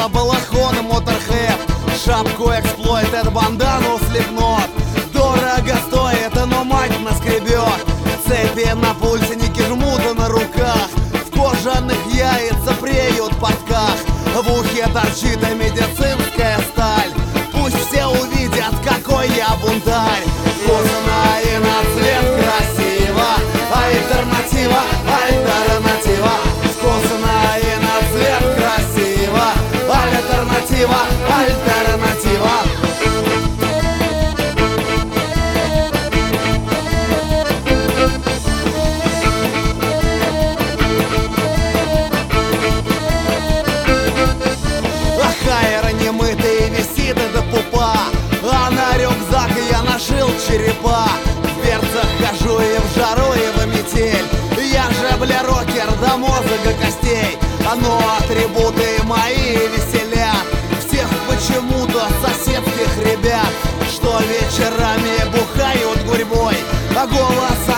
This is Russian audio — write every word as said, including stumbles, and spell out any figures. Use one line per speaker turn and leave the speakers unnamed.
Тело балахон и моторхед, шапку эксплойтед, бандану слепнот. Дорого стоит, но мать наскребет. Цепи на пульснике, жмуты на руках, в кожаных яйца преют подках. В ухе торчит и медицинская сталь. Пусть все увидят, какой я бунтарь. Вкусно и на цвет красиво, альтернатива, альтернатива. Вкусно и на цвет красиво, альтернатива, альтернатива. Немытый висит до пупа, а на рюкзак я нашил черепа. В берцах хожу и в жару, и в метель. Я же, бля, рокер до мозга костей. Но атрибуты мои веселят всех почему-то соседских ребят, что вечерами бухают гурьбой, а голос